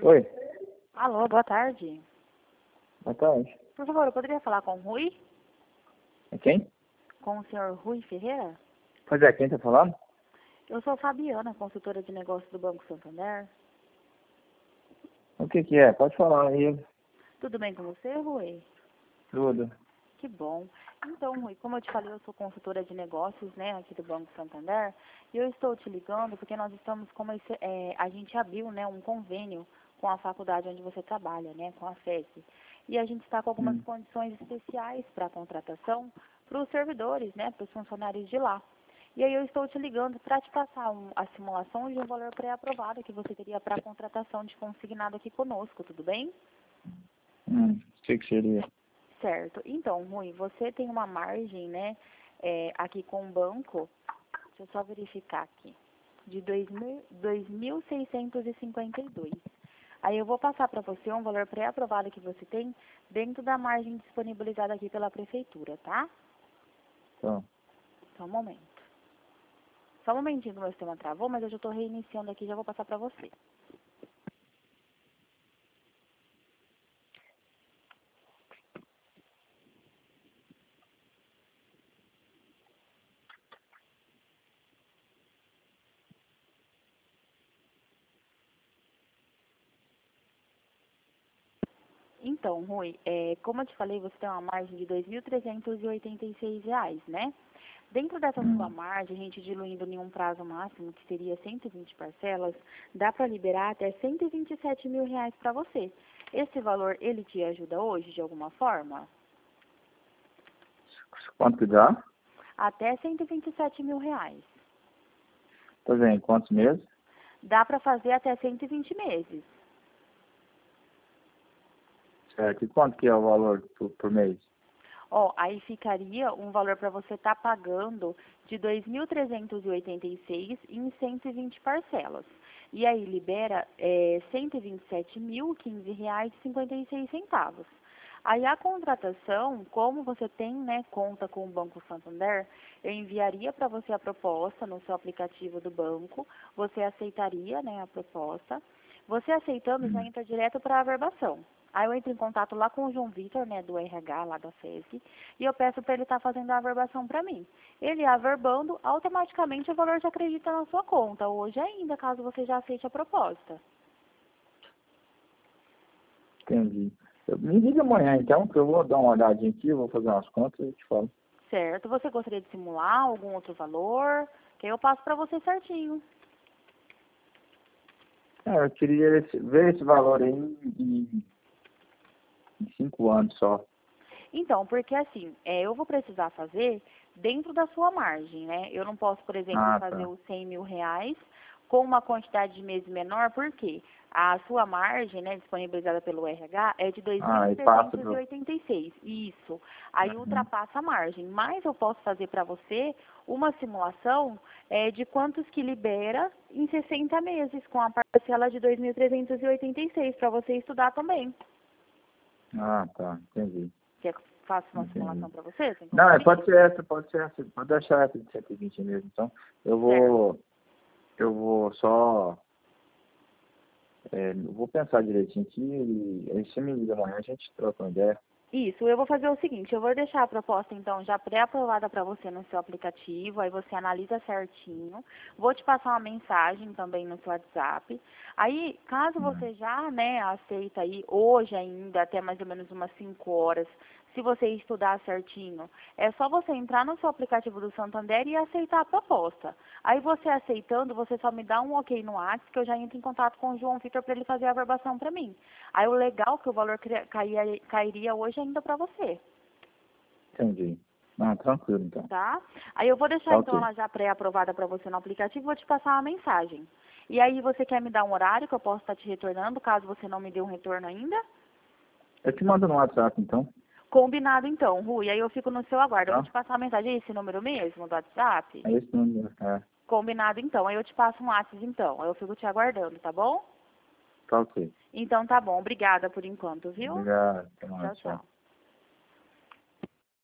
Oi, Alô, boa tarde. boa tarde. Por favor, eu poderia falar com o Rui? É quem? Com o senhor Rui Ferreira? Pois é, quem tá falando? Eu sou Fabiana, consultora de negócios do Banco Santander. O que que é? Pode falar aí. Tudo bem com você, Rui? Tudo. Que bom. Então, Rui, como eu te falei, eu sou consultora de negócios, né, aqui do Banco Santander, e eu estou te ligando porque nós estamos com a gente abriu, né, um convênio com a faculdade onde você trabalha, né, com a FESI. E a gente está com algumas Hum. condições especiais para a contratação para os servidores, né, para os funcionários de lá. E aí eu estou te ligando para te passar a simulação de um valor pré-aprovado que você teria para a contratação de consignado aqui conosco, tudo bem? O que que seria? Certo. Então, Rui, você tem uma margem, né, aqui com o banco, deixa eu só verificar aqui, de 2.652. Aí eu vou passar para você um valor pré-aprovado que você tem dentro da margem disponibilizada aqui pela prefeitura, tá? Então, Só um momento. Só um momentinho que o meu sistema travou, mas eu já estou reiniciando aqui e já vou passar para você. Então, Rui, como eu te falei, você tem uma margem de R$ 2.386, né? Dentro dessa sua margem, a gente diluindo em um prazo máximo, que seria 120 parcelas, dá para liberar até R$ 127 mil para você. Esse valor, ele te ajuda hoje, de alguma forma? quanto que dá? Até R$ 127 mil. Pois é, em quantos meses? Dá para fazer até 120 meses. Certo. E quanto que é o valor por mês? Ó, aí ficaria um valor para você estar pagando de 2.386 em 120 parcelas. E aí libera R$ 127.015,56. Aí a contratação, como você tem, né, conta com o Banco Santander, eu enviaria para você a proposta no seu aplicativo do banco, você aceitaria, né, a proposta. Você aceitando já entra direto para a averbação. Aí eu entro em contato lá com o João Vitor, né, do RH, lá da FESI, e eu peço para ele estar fazendo a averbação para mim. Ele averbando, automaticamente o valor já acredita na sua conta, hoje ainda, caso você já aceite a proposta. Entendi. Me liga amanhã então, que eu vou dar uma olhadinha aqui, eu vou fazer umas contas e eu te falo. Certo? Você gostaria de simular algum outro valor? Que aí eu passo para você certinho. Eu queria ver esse valor aí em 5 anos só. Então, porque assim, eu vou precisar fazer dentro da sua margem, né? Eu não posso, por exemplo, Ah, fazer tá. os R$ 100 mil com uma quantidade de meses menor, porque a sua margem, né, disponibilizada pelo RH, é de Ah, e passa do... 2.386. Isso. Aí Uhum. ultrapassa a margem. Mas eu posso fazer para você uma simulação de quantos que libera em 60 meses, com a parcela de 2.386, para você estudar também. Ah, tá. Entendi. Quer que eu faça uma Entendi. simulação para você, sem Não, compromisso? pode ser essa, pode deixar essa de 120 mesmo. Então, eu Certo. vou só, eu vou pensar direitinho aqui e aí você me liga amanhã, a gente troca uma ideia. Isso, eu vou fazer o seguinte, eu vou deixar a proposta então já pré-aprovada para você no seu aplicativo, aí você analisa certinho, vou te passar uma mensagem também no seu WhatsApp, aí caso você já, né, aceita aí hoje ainda, até mais ou menos umas 5 horas, se você estudar certinho, é só você entrar no seu aplicativo do Santander e aceitar a proposta. Aí você aceitando, você só me dá um ok no WhatsApp que eu já entro em contato com o João Vitor para ele fazer a averbação para mim. Aí o legal é que o valor cairia hoje ainda para você, Entendi. Ah, tranquilo então. tá? Aí eu vou deixar Tá então ok. ela já pré-aprovada para você no aplicativo e vou te passar uma mensagem. E aí você quer me dar um horário que eu posso estar te retornando, caso você não me dê um retorno ainda? Eu te mando no WhatsApp então, Combinado então, Rui. Aí eu fico no seu aguardo. Eu vou tá? te passar uma mensagem, esse número mesmo do WhatsApp? É esse número, Combinado então. Aí eu te passo um WhatsApp então. Aí eu fico te aguardando, tá bom? tá ok. Então tá bom. Obrigada por enquanto, viu? Obrigado, até Tchau, mais, tchau. tchau.